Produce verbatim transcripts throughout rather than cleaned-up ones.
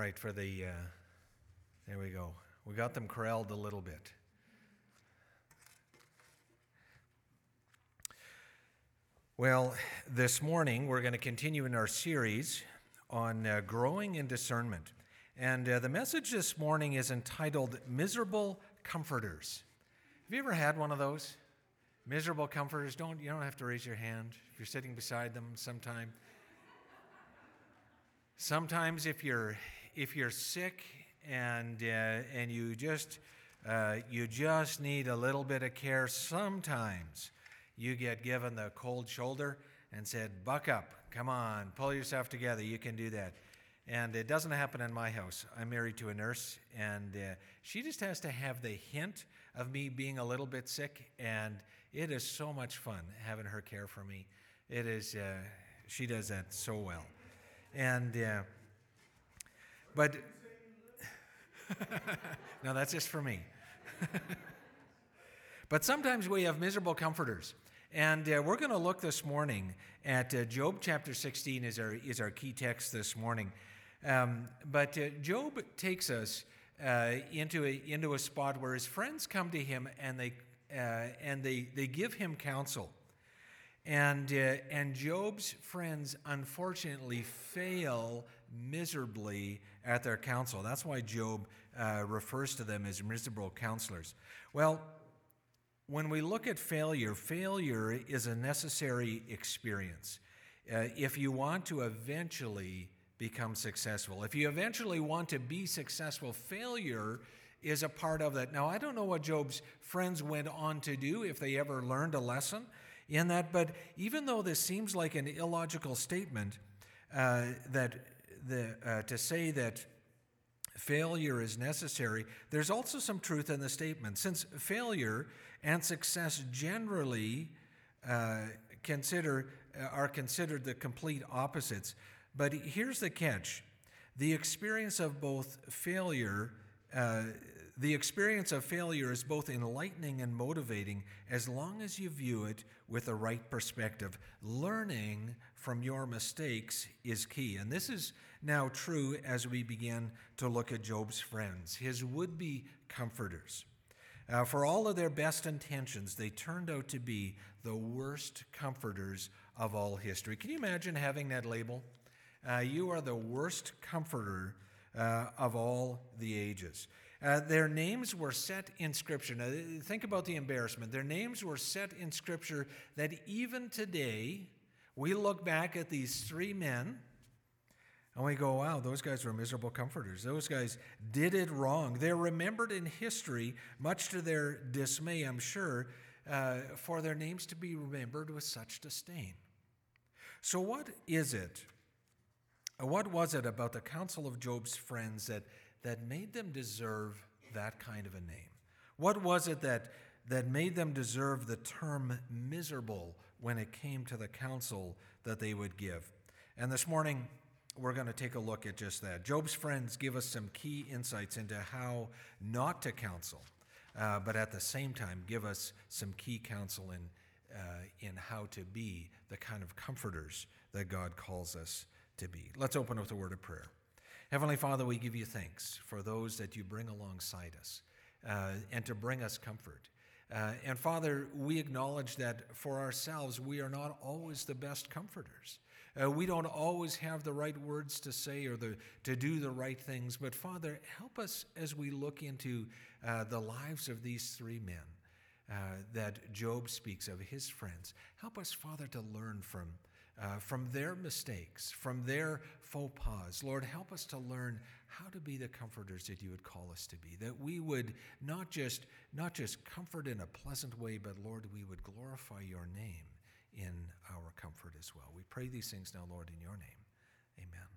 right, for the, uh, there we go. We got them corralled a little bit. Well, this morning we're going to continue in our series on uh, growing in discernment. And uh, the message this morning is entitled Miserable Comforters. Have you ever had one of those? Miserable comforters? Don't, you don't have to raise your hand if you're sitting beside them sometime. Sometimes if you're if you're sick and uh, and you just uh, you just need a little bit of care, sometimes you get given the cold shoulder and said, "Buck up, come on, pull yourself together, you can do that." And it doesn't happen in my house. I'm married to a nurse, and uh, she just has to have the hint of me being a little bit sick, and it is so much fun having her care for me. It is, uh, she does that so well. And, uh, but, no, that's just for me. But sometimes we have miserable comforters. And uh, we're going to look this morning at uh, Job chapter sixteen is our, is our key text this morning. Um, but uh, Job takes us uh, into a into a spot where his friends come to him and they uh, and they they give him counsel, and uh, and Job's friends unfortunately fail miserably at their counsel. That's why Job uh, refers to them as miserable counselors. Well, when we look at failure, failure is a necessary experience. Uh, if you want to eventually become successful, if you eventually want to be successful, failure is a part of that. Now, I don't know what Job's friends went on to do, if they ever learned a lesson in that, but even though this seems like an illogical statement, uh, that the uh, to say that failure is necessary, there's also some truth in the statement. Since failure and success generally uh, consider uh, are considered the complete opposites. But here's the catch. The experience of both failure, uh, the experience of failure is both enlightening and motivating as long as you view it with the right perspective. Learning from your mistakes is key. And this is now true as we begin to look at Job's friends, his would-be comforters. Uh, for all of their best intentions, they turned out to be the worst comforters of all history. Can you imagine having that label? Uh, you are the worst comforter uh, of all the ages. Uh, their names were set in Scripture. Now, think about the embarrassment. Their names were set in Scripture that even today, we look back at these three men and we go, wow, those guys were miserable comforters. Those guys did it wrong. They're remembered in history, much to their dismay, I'm sure, uh, for their names to be remembered with such disdain. So what is it? What was it about the counsel of Job's friends that, that made them deserve that kind of a name? What was it that, that made them deserve the term miserable when it came to the counsel that they would give? And this morning, we're going to take a look at just that. Job's friends give us some key insights into how not to counsel, uh, but at the same time give us some key counsel in, uh, in how to be the kind of comforters that God calls us to be. Let's open with a word of prayer. Heavenly Father, we give you thanks for those that you bring alongside us uh, and to bring us comfort. Uh, and Father, we acknowledge that for ourselves, we are not always the best comforters. Uh, we don't always have the right words to say or the, to do the right things. But Father, help us as we look into uh, the lives of these three men uh, that Job speaks of, his friends. Help us, Father, to learn from Uh, from their mistakes, from their faux pas. Lord, help us to learn how to be the comforters that you would call us to be, that we would not just not just comfort in a pleasant way, but Lord, we would glorify your name in our comfort as well. We pray these things now, Lord, in your name. Amen.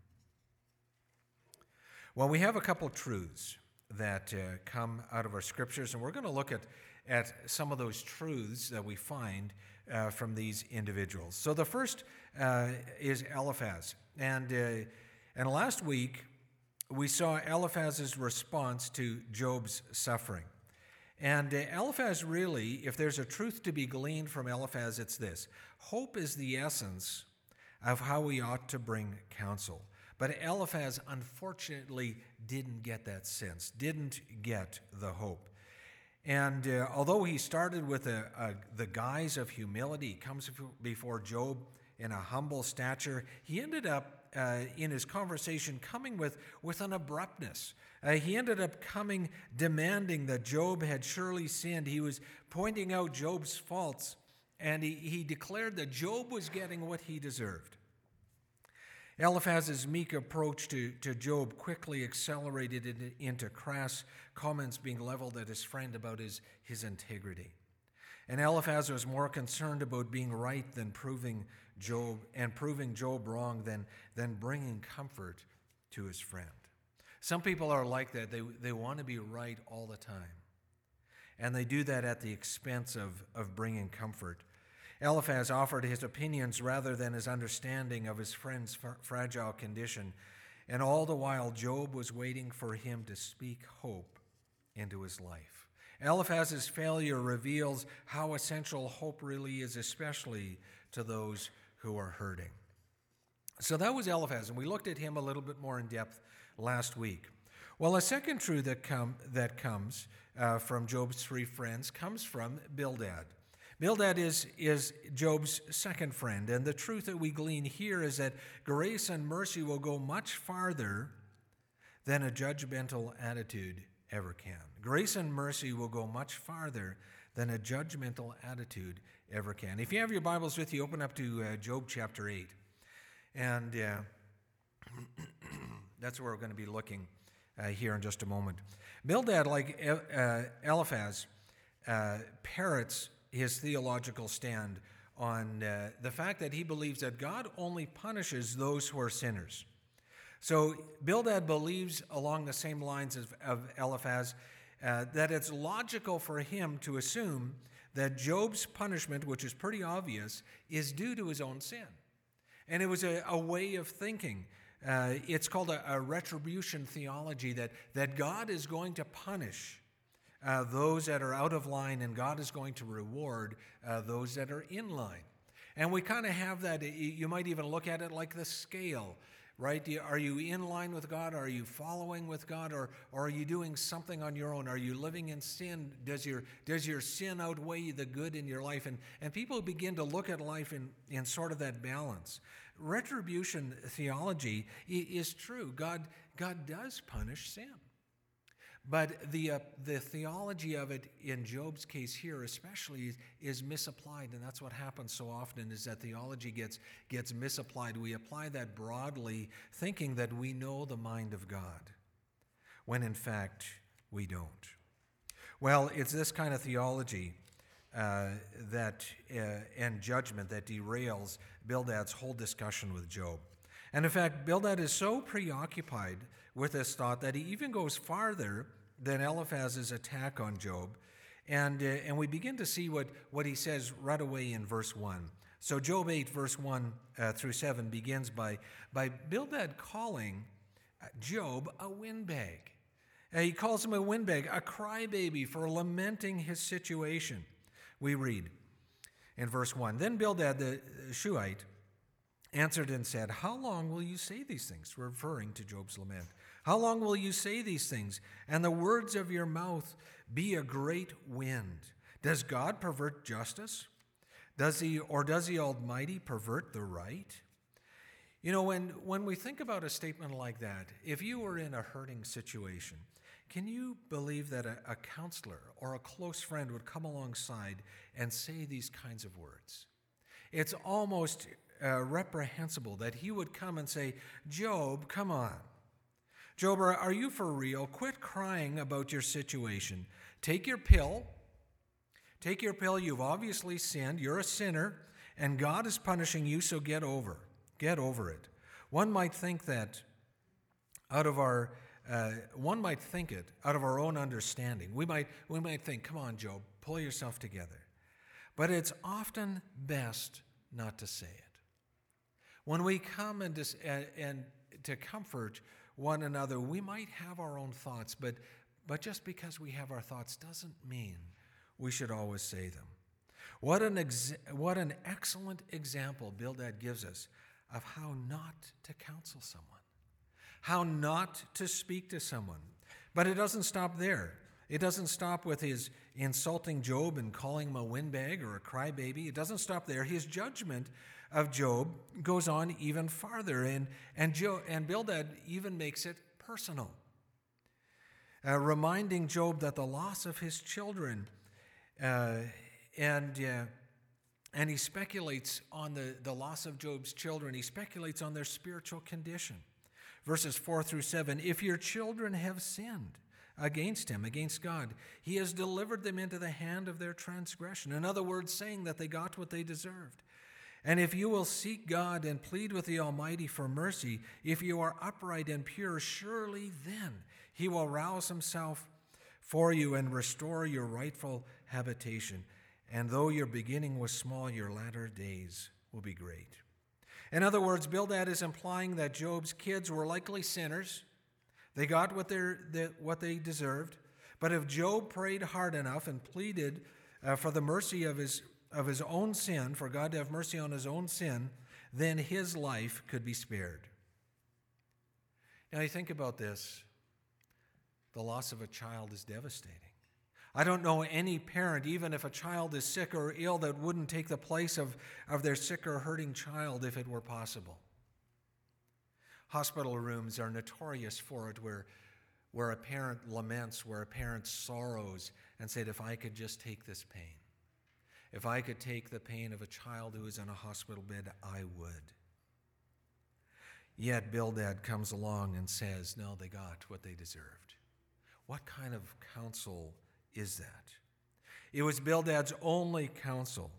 Well, we have a couple truths that uh, come out of our scriptures, and we're going to look at, at some of those truths that we find uh, from these individuals. So the first uh, is Eliphaz. And, uh, and last week, we saw Eliphaz's response to Job's suffering. And uh, Eliphaz really, if there's a truth to be gleaned from Eliphaz, it's this. Hope is the essence of how we ought to bring counsel. But Eliphaz, unfortunately, didn't get that sense, didn't get the hope. And uh, although he started with a, a, the guise of humility, he comes before Job in a humble stature, he ended up uh, in his conversation coming with, with an abruptness. Uh, he ended up coming demanding that Job had surely sinned. He was pointing out Job's faults, and he, he declared that Job was getting what he deserved. Eliphaz's meek approach to, to Job quickly accelerated into, into crass comments being leveled at his friend about his, his integrity. And Eliphaz was more concerned about being right than proving Job, and proving Job wrong than, than bringing comfort to his friend. Some people are like that. They, they want to be right all the time. And they do that at the expense of, of bringing comfort. Eliphaz offered his opinions rather than his understanding of his friend's fr- fragile condition, and all the while Job was waiting for him to speak hope into his life. Eliphaz's failure reveals how essential hope really is, especially to those who are hurting. So that was Eliphaz, and we looked at him a little bit more in depth last week. Well, a second truth that, come, that comes uh, from Job's three friends comes from Bildad. Bildad is, is Job's second friend, and the truth that we glean here is that grace and mercy will go much farther than a judgmental attitude ever can. Grace and mercy will go much farther than a judgmental attitude ever can. If you have your Bibles with you, open up to uh, Job chapter eight, and uh, that's where we're going to be looking uh, here in just a moment. Bildad, like uh, Eliphaz, uh, parrots his theological stand on uh, the fact that he believes that God only punishes those who are sinners. So Bildad believes along the same lines of, of Eliphaz uh, that it's logical for him to assume that Job's punishment, which is pretty obvious, is due to his own sin. And it was a, a way of thinking. Uh, it's called a, a retribution theology, that, that God is going to punish Uh, those that are out of line, and God is going to reward uh, those that are in line. And we kind of have that. You might even look at it like the scale, right? Are you in line with God? Are you following with God? Or, or are you doing something on your own? Are you living in sin? Does your, does your sin outweigh the good in your life? And, and people begin to look at life in, in sort of that balance. Retribution theology is true. God, God does punish sin. But the uh, the theology of it in Job's case here especially is, is misapplied, and that's what happens so often, is that theology gets gets misapplied. We apply that broadly, thinking that we know the mind of God, when in fact we don't. Well, it's this kind of theology uh, that uh, and judgment that derails Bildad's whole discussion with Job. And in fact, Bildad is so preoccupied with this thought that he even goes farther than Eliphaz's attack on Job. And, uh, and we begin to see what, what he says right away in verse one. So Job eight, verse one uh, through seven begins by, by Bildad calling Job a windbag. Uh, he calls him a windbag, a crybaby for lamenting his situation. We read in verse one, Then Bildad the Shuhite answered and said, How long will you say these things? Referring to Job's lament. How long will you say these things, and the words of your mouth be a great wind? Does God pervert justice? Does he, or does the Almighty pervert the right? You know, when, when we think about a statement like that, if you were in a hurting situation, can you believe that a, a counselor or a close friend would come alongside and say these kinds of words? It's almost uh, reprehensible that he would come and say, Job, come on. Job, are you for real? Quit crying about your situation. Take your pill. Take your pill. You've obviously sinned. You're a sinner, and God is punishing you, so get over. Get over it. One might think that out of our, uh, one might think it out of our own understanding. We might, we might think, come on, Job, pull yourself together. But it's often best not to say it. When we come and, dis- and, and to comfort one another, we might have our own thoughts, but, but just because we have our thoughts doesn't mean we should always say them. What an, ex- what an excellent example Bildad gives us of how not to counsel someone. how not to speak to someone. But it doesn't stop there. It doesn't stop with his insulting Job and calling him a windbag or a crybaby. It doesn't stop there. His judgment of Job goes on even farther, and and, Job, and Bildad even makes it personal, uh, reminding Job that the loss of his children, uh, and uh, and he speculates on the, the loss of Job's children. He speculates on their spiritual condition. Verses four through seven, if your children have sinned against him, against God, he has delivered them into the hand of their transgression. In other words, saying that they got what they deserved. And if you will seek God and plead with the Almighty for mercy, if you are upright and pure, surely then he will rouse himself for you and restore your rightful habitation. And though your beginning was small, your latter days will be great. In other words, Bildad is implying that Job's kids were likely sinners. They got what, the, what they deserved. But if Job prayed hard enough and pleaded uh, for the mercy of his, of his own sin, for God to have mercy on his own sin, then his life could be spared. Now you think about this. The loss of a child is devastating. I don't know any parent, even if a child is sick or ill, that wouldn't take the place of, of their sick or hurting child if it were possible. Hospital rooms are notorious for it, where, where a parent laments, where a parent sorrows and said, if I could just take this pain, if I could take the pain of a child who is in a hospital bed, I would. Yet Bildad comes along and says, no, they got what they deserved. What kind of counsel is that? It was Bildad's only counsel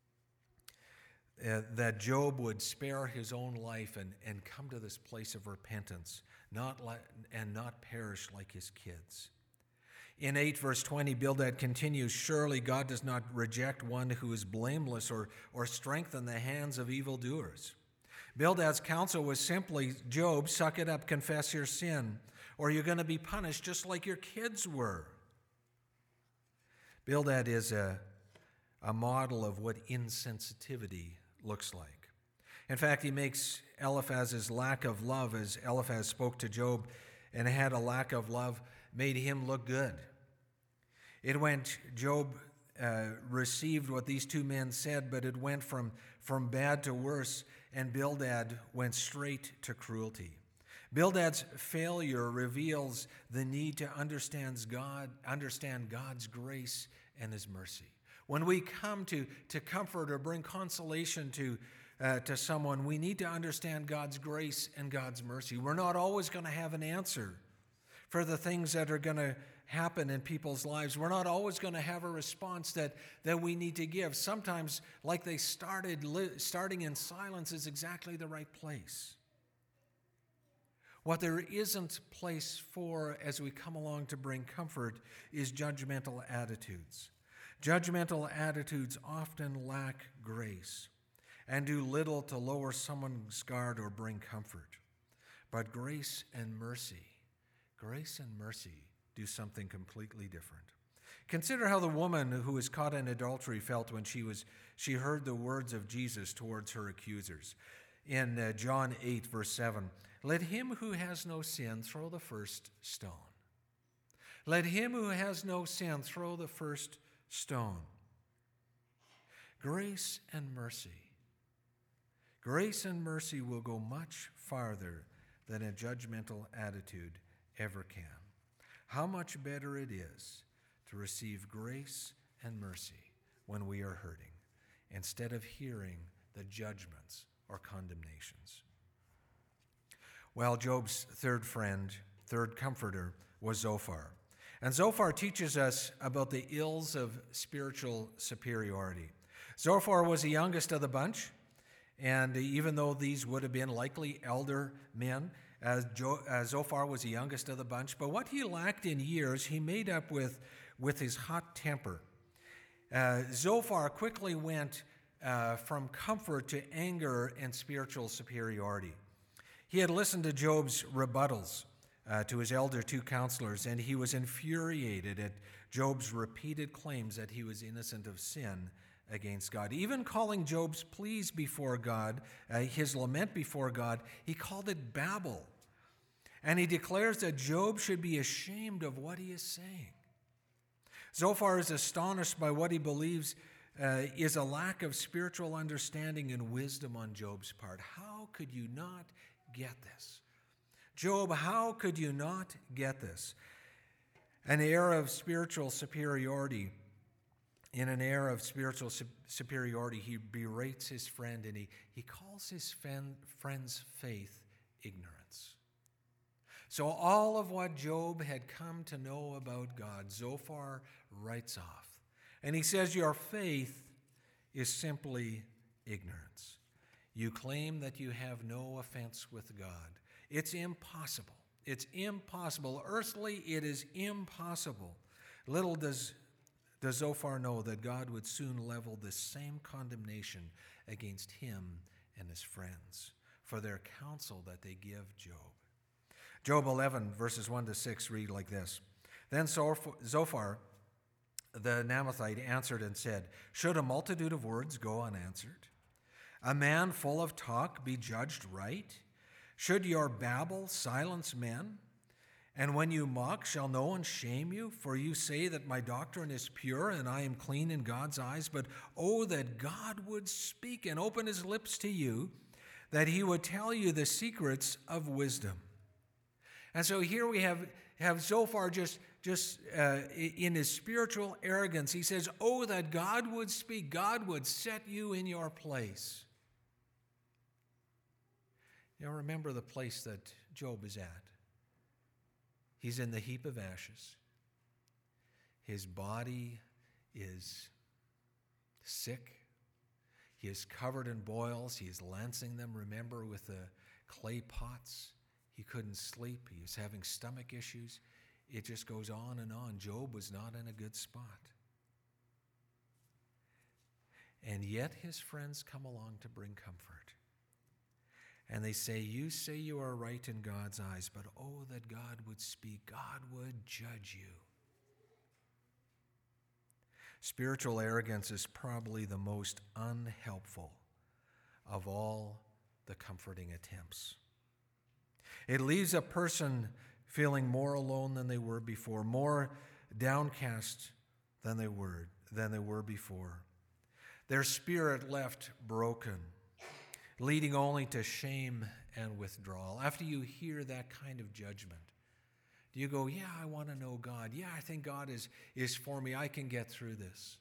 uh, that Job would spare his own life and, and come to this place of repentance, not li- and not perish like his kids. In eight verse twenty, Bildad continues, surely God does not reject one who is blameless or, or strengthen the hands of evildoers. Bildad's counsel was simply, Job, suck it up, confess your sin, or you're going to be punished just like your kids were. Bildad is a, a model of what insensitivity looks like. In fact, he makes Eliphaz's lack of love, as Eliphaz spoke to Job and had a lack of love, made him look good. It went, Job uh, received what these two men said, but it went from, from bad to worse, and Bildad went straight to cruelty. Bildad's failure reveals the need to understand God, understand God's grace and his mercy. When we come to, to comfort or bring consolation to, uh, to someone, we need to understand God's grace and God's mercy. We're not always going to have an answer for the things that are going to happen in people's lives. We're not always going to have a response that, that we need to give. Sometimes, like they started, li- starting in silence is exactly the right place. What there isn't place for as we come along to bring comfort is judgmental attitudes. Judgmental attitudes often lack grace and do little to lower someone's guard or bring comfort. But grace and mercy, grace and mercy do something completely different. Consider how the woman who was caught in adultery felt when she was she heard the words of Jesus towards her accusers. In uh, John eight, verse seven, let him who has no sin throw the first stone. Let him who has no sin throw the first stone. Grace and mercy. Grace and mercy will go much farther than a judgmental attitude ever can. How much better it is to receive grace and mercy when we are hurting, instead of hearing the judgments or condemnations. Well, Job's third friend, third comforter, was Zophar. And Zophar teaches us about the ills of spiritual superiority. Zophar was the youngest of the bunch, and even though these would have been likely elder men, as jo- uh, Zophar was the youngest of the bunch, but what he lacked in years, he made up with, with his hot temper. Uh, Zophar quickly went uh, from comfort to anger and spiritual superiority. He had listened to Job's rebuttals uh, to his elder two counselors, and he was infuriated at Job's repeated claims that he was innocent of sin against God. Even calling Job's pleas before God, uh, his lament before God, he called it babble. And he declares that Job should be ashamed of what he is saying. Zophar is astonished by what he believes uh, is a lack of spiritual understanding and wisdom on Job's part. How could you not get this? Job, how could you not get this? An air of spiritual superiority. In an air of spiritual su- superiority, he berates his friend and he, he calls his friend, friend's faith ignorance. So all of what Job had come to know about God, Zophar writes off. And he says, your faith is simply ignorance. You claim that you have no offense with God. It's impossible. It's impossible. Earthly, it is impossible. Little does, does Zophar know that God would soon level the same condemnation against him and his friends for their counsel that they give Job. Job eleven, verses one to six read like this. Then Zophar, the Naamathite, answered and said, should a multitude of words go unanswered? A man full of talk be judged right? Should your babble silence men? And when you mock, shall no one shame you? For you say that my doctrine is pure and I am clean in God's eyes. But oh, that God would speak and open his lips to you, that he would tell you the secrets of wisdom. And so here we have, have Zophar just, just uh, in his spiritual arrogance. He says, oh, that God would speak. God would set you in your place. You know, remember the place that Job is at. He's in the heap of ashes. His body is sick. He is covered in boils. He is lancing them, remember, with the clay pots. He couldn't sleep. He was having stomach issues. It just goes on and on. Job was not in a good spot. And yet his friends come along to bring comfort. And they say, you say you are right in God's eyes, but oh, that God would speak. God would judge you. Spiritual arrogance is probably the most unhelpful of all the comforting attempts. It leaves a person feeling more alone than they were before, more downcast than they were, than they were before. Their spirit left broken, leading only to shame and withdrawal. After you hear that kind of judgment, do you go, yeah, I want to know God. Yeah, I think God is, is for me. I can get through this.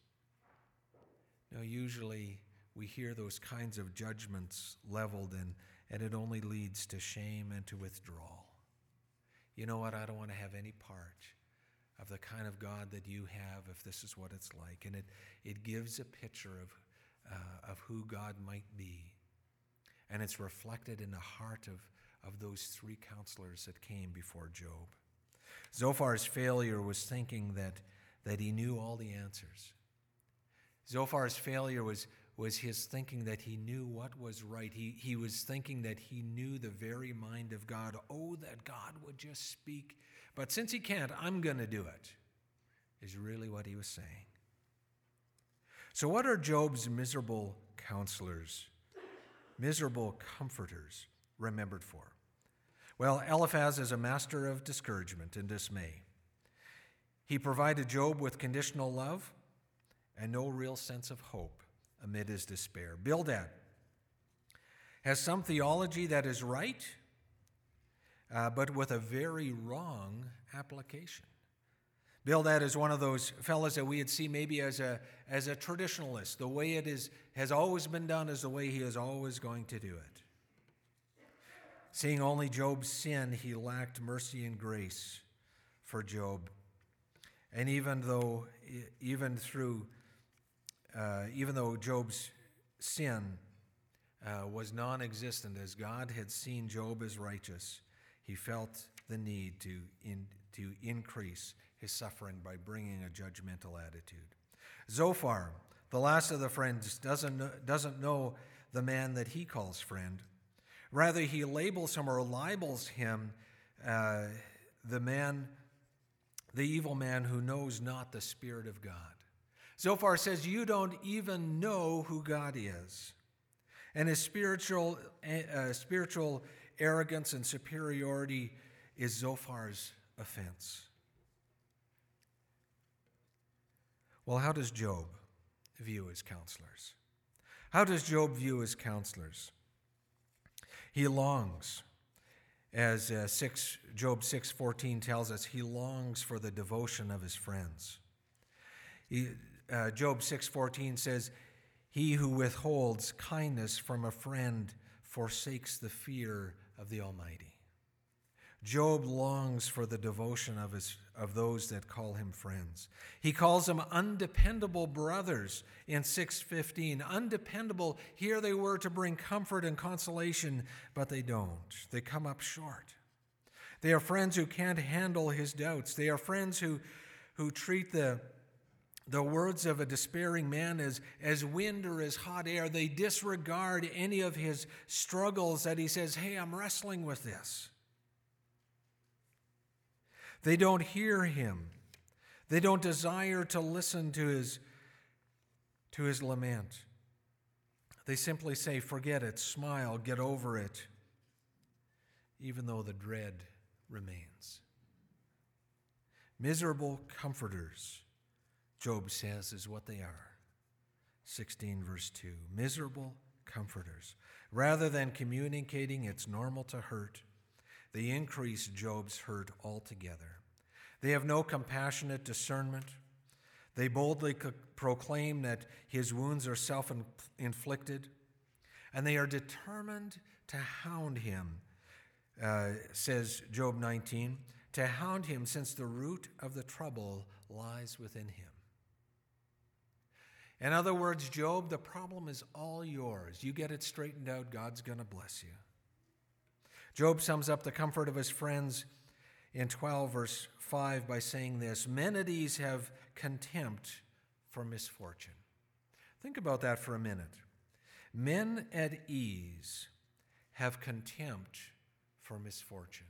No, usually we hear those kinds of judgments leveled, and, and it only leads to shame and to withdrawal. You know what? I don't want to have any part of the kind of God that you have if this is what it's like. And it, it gives a picture of, uh, of who God might be. And it's reflected in the heart of, of those three counselors that came before Job. Zophar's failure was thinking that, that he knew all the answers. Zophar's failure was, was his thinking that he knew what was right. He, he was thinking that he knew the very mind of God. Oh, that God would just speak. But since he can't, I'm going to do it, is really what he was saying. So what are Job's miserable counselors, miserable comforters remembered for? Well, Eliphaz is a master of discouragement and dismay. He provided Job with conditional love and no real sense of hope amid his despair. Bildad has some theology that is right, uh, but with a very wrong application. Bildad is one of those fellows that we would see maybe as a, as a traditionalist. The way it is has always been done is the way he is always going to do it. Seeing only Job's sin, he lacked mercy and grace for Job. And even though, even through, uh, even though Job's sin uh, was non-existent, as God had seen Job as righteous, he felt the need to in, to increase his suffering by bringing a judgmental attitude. Zophar, the last of the friends, doesn't know, doesn't know the man that he calls friend. Rather, he labels him or libels him, uh, the man, the evil man who knows not the Spirit of God. Zophar says, you don't even know who God is. And his spiritual, uh, spiritual arrogance and superiority is Zophar's offense. Well, how does Job view his counselors? How does Job view his counselors? He longs, as uh, six, Job six fourteen tells us, he longs for the devotion of his friends. He, uh, Job six fourteen says, "He who withholds kindness from a friend forsakes the fear of the Almighty." Job longs for the devotion of his of those that call him friends. He calls them undependable brothers in six fifteen. Undependable, here they were to bring comfort and consolation, but they don't. They come up short. They are friends who can't handle his doubts. They are friends who, who treat the, the words of a despairing man as, as wind or as hot air. They disregard any of his struggles that he says, "Hey, I'm wrestling with this." They don't hear him. They don't desire to listen to his, to his lament. They simply say, "Forget it, smile, get over it," even though the dread remains. Miserable comforters, Job says, is what they are. sixteen verse two. Miserable comforters. Rather than communicating it's normal to hurt, they increase Job's hurt altogether. They have no compassionate discernment. They boldly co- proclaim that his wounds are self-inflicted, and they are determined to hound him, uh, says Job nineteen, to hound him since the root of the trouble lies within him. In other words, Job, the problem is all yours. You get it straightened out, God's going to bless you. Job sums up the comfort of his friends in twelve verse five by saying this: "Men at ease have contempt for misfortune." Think about that for a minute. Men at ease have contempt for misfortune.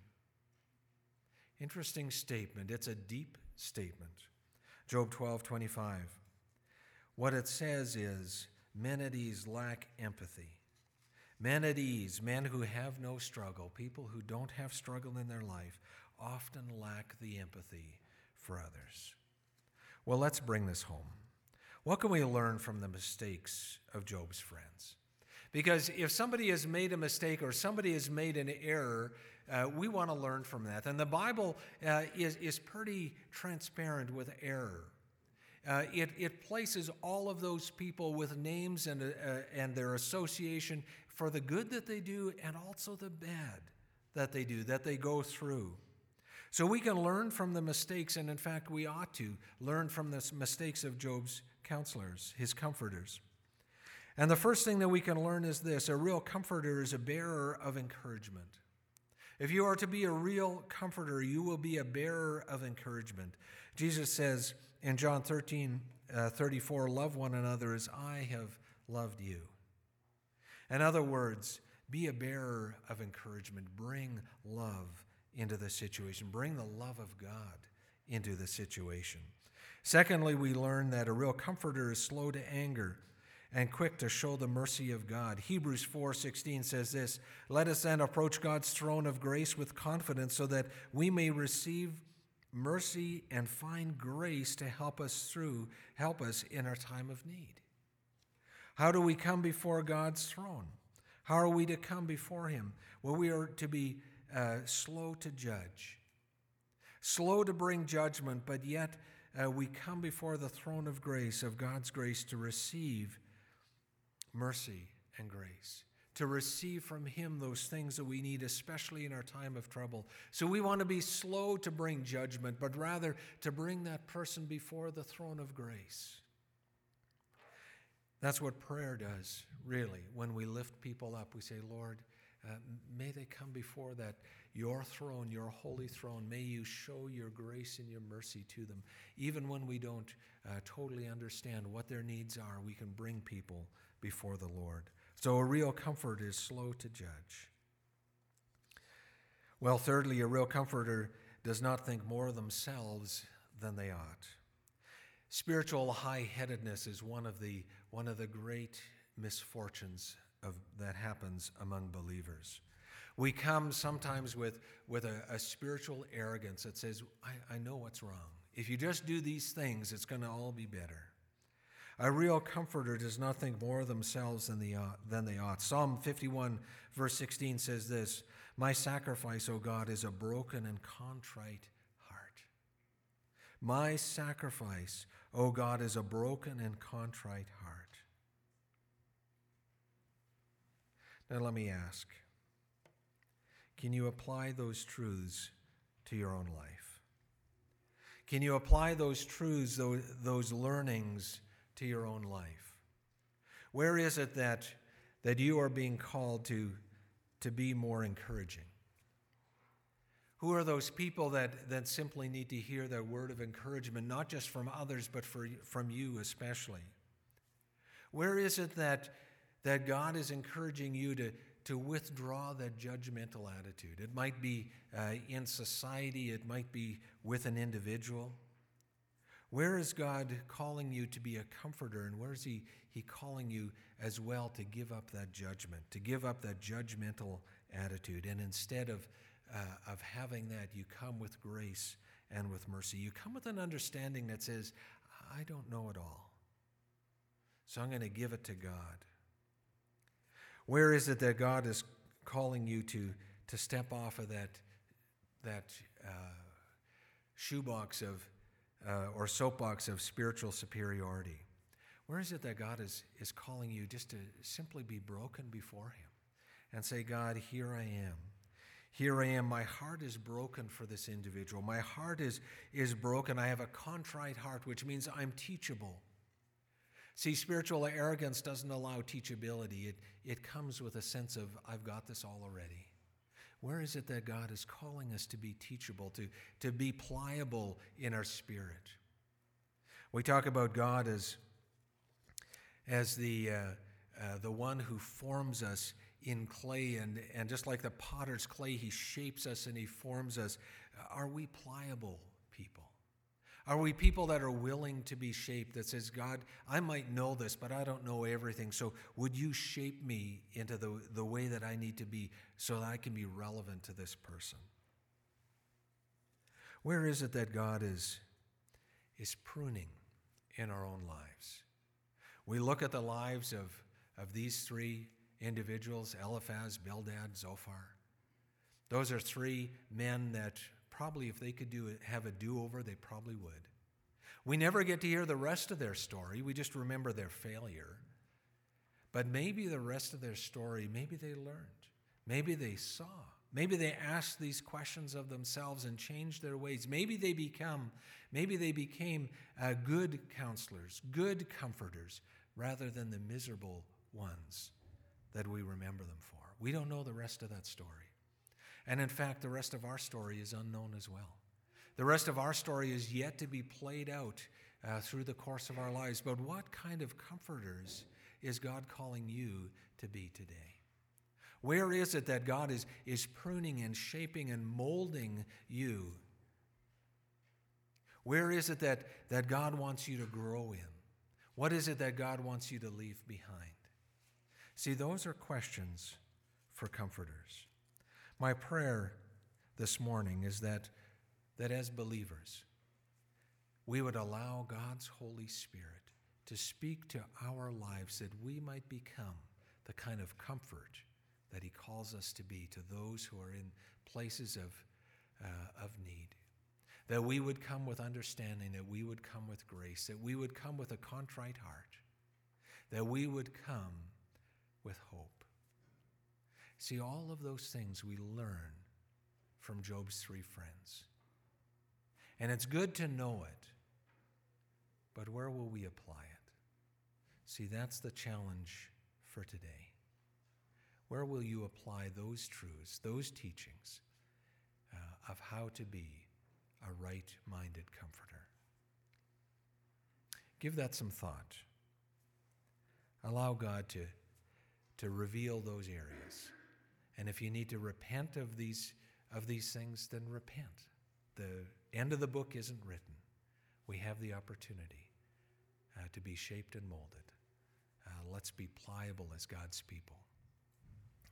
Interesting statement. It's a deep statement. Job twelve twenty-five. What it says is, men at ease lack empathy. Men at ease, men who have no struggle, people who don't have struggle in their life, often lack the empathy for others. Well, let's bring this home. What can we learn from the mistakes of Job's friends? Because if somebody has made a mistake or somebody has made an error, uh, we want to learn from that. And the Bible uh, is, is pretty transparent with error. Uh, it, it places all of those people with names and, uh, and their association for the good that they do and also the bad that they do, that they go through. So we can learn from the mistakes, and in fact we ought to learn from the mistakes of Job's counselors, his comforters. And the first thing that we can learn is this: a real comforter is a bearer of encouragement. If you are to be a real comforter, you will be a bearer of encouragement. Jesus says in John thirteen thirty-four, "Love one another as I have loved you." In other words, be a bearer of encouragement. Bring love into the situation. Bring the love of God into the situation. Secondly, we learn that a real comforter is slow to anger and quick to show the mercy of God. Hebrews four sixteen says this: "Let us then approach God's throne of grace with confidence so that we may receive mercy and find grace to help us through, help us in our time of need." How do we come before God's throne? How are we to come before him? Well, we are to be uh, slow to judge, slow to bring judgment, but yet uh, we come before the throne of grace, of God's grace, to receive mercy and grace, to receive from him those things that we need, especially in our time of trouble. So we want to be slow to bring judgment, but rather to bring that person before the throne of grace. That's what prayer does, really. When we lift people up, we say, "Lord, uh, may they come before that, your throne, your holy throne. May you show your grace and your mercy to them." Even when we don't uh, totally understand what their needs are, we can bring people before the Lord. So a real comfort is slow to judge. Well, thirdly, a real comforter does not think more of themselves than they ought. Spiritual high-headedness is one of the one of the great misfortunes of, that happens among believers. We come sometimes with, with a, a spiritual arrogance that says, I, I know what's wrong. If you just do these things, it's going to all be better. A real comforter does not think more of themselves than they ought. Than they ought. Psalm fifty-one, verse sixteen says this, my sacrifice, O God, is a broken and contrite heart. My sacrifice, O God, is a broken and contrite heart. Now let me ask, can you apply those truths to your own life? Can you apply those truths, those, those learnings to your own life? Where is it that, that you are being called to, to be more encouraging? Who are those people that, that simply need to hear that word of encouragement, not just from others, but for, from you especially? Where is it that, that God is encouraging you to, to withdraw that judgmental attitude? It might be uh, in society, it might be with an individual. Where is God calling you to be a comforter, and where is he, he calling you as well to give up that judgment, to give up that judgmental attitude? And instead of, uh, of having that, you come with grace and with mercy. You come with an understanding that says, I don't know it all, so I'm going to give it to God. Where is it that God is calling you to, to step off of that, that uh, shoebox of Uh, or soapbox of spiritual superiority? Where is it that God is, is calling you just to simply be broken before him and say, God, here I am. Here I am. My heart is broken for this individual. My heart is, is broken. I have a contrite heart, which means I'm teachable. See, spiritual arrogance doesn't allow teachability. It, it comes with a sense of, I've got this all already. Where is it that God is calling us to be teachable, to, to be pliable in our spirit? We talk about God as, as the, uh, uh, the one who forms us in clay, and, and just like the potter's clay, he shapes us and he forms us. Are we pliable people? Are we people that are willing to be shaped, that says, God, I might know this, but I don't know everything, so would you shape me into the, the way that I need to be so that I can be relevant to this person? Where is it that God is, is pruning in our own lives? We look at the lives of, of these three individuals, Eliphaz, Bildad, Zophar. Those are three men that probably if they could do it, have a do-over, they probably would. We never get to hear the rest of their story. We just remember their failure. But maybe the rest of their story, maybe they learned. Maybe they saw. Maybe they asked these questions of themselves and changed their ways. Maybe they become, maybe they became uh, good counselors, good comforters, rather than the miserable ones that we remember them for. We don't know the rest of that story. And in fact, the rest of our story is unknown as well. The rest of our story is yet to be played out uh, through the course of our lives. But what kind of comforters is God calling you to be today? Where is it that God is, is pruning and shaping and molding you? Where is it that, that God wants you to grow in? What is it that God wants you to leave behind? See, those are questions for comforters. My prayer this morning is that, that as believers, we would allow God's Holy Spirit to speak to our lives, that we might become the kind of comfort that he calls us to be to those who are in places of, uh, of need. That we would come with understanding, that we would come with grace, that we would come with a contrite heart, that we would come with hope. See, all of those things we learn from Job's three friends. And it's good to know it, but where will we apply it? See, that's the challenge for today. Where will you apply those truths, those teachings uh, of how to be a right-minded comforter? Give that some thought. Allow God to, to reveal those areas. And if you need to repent of these, of these things, then repent. The end of the book isn't written. We have the opportunity uh, to be shaped and molded. Uh, let's be pliable as God's people.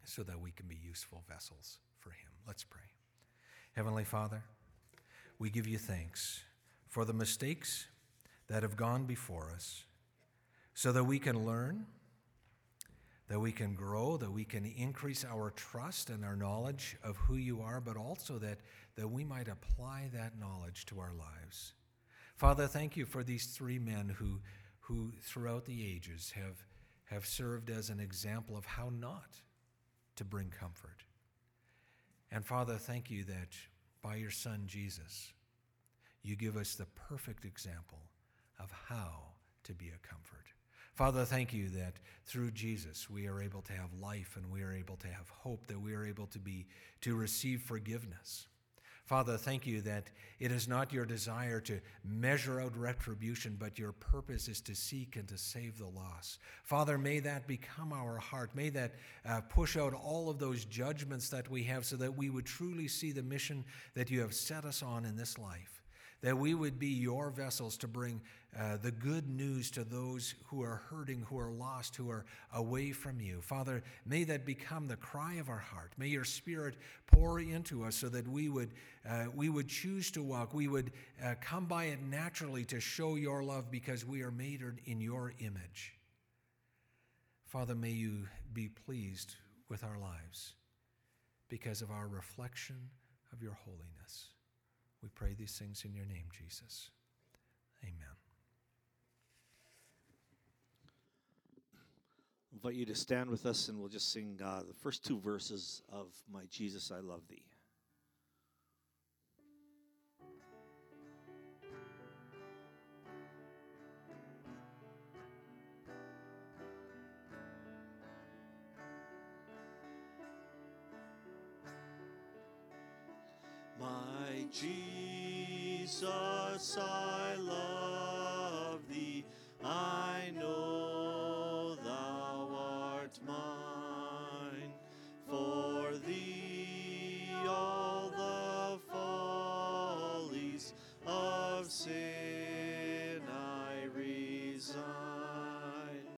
so that we can be useful vessels for him. Let's pray. Heavenly Father, we give you thanks for the mistakes that have gone before us so that we can learn, that we can grow, that we can increase our trust and our knowledge of who you are, but also that, that we might apply that knowledge to our lives. Father, thank you for these three men who, who throughout the ages have, have served as an example of how not to bring comfort. And Father, thank you that by your Son, Jesus, you give us the perfect example of how to be a comfort. Father, thank you that through Jesus we are able to have life and we are able to have hope, that we are able to be to receive forgiveness. Father, thank you that it is not your desire to measure out retribution, but your purpose is to seek and to save the lost. Father, may that become our heart. May that uh, push out all of those judgments that we have so that we would truly see the mission that you have set us on in this life, that we would be your vessels to bring uh, the good news to those who are hurting, who are lost, who are away from you. Father, may that become the cry of our heart. May your Spirit pour into us so that we would uh, we would choose to walk. We would uh, come by it naturally to show your love because we are made in your image. Father, may you be pleased with our lives because of our reflection of your holiness. We pray these things in your name, Jesus. Amen. I invite you to stand with us and we'll just sing uh, the first two verses of My Jesus, I Love Thee. My Jesus, I love thee. I know thou art mine. For thee all the follies of sin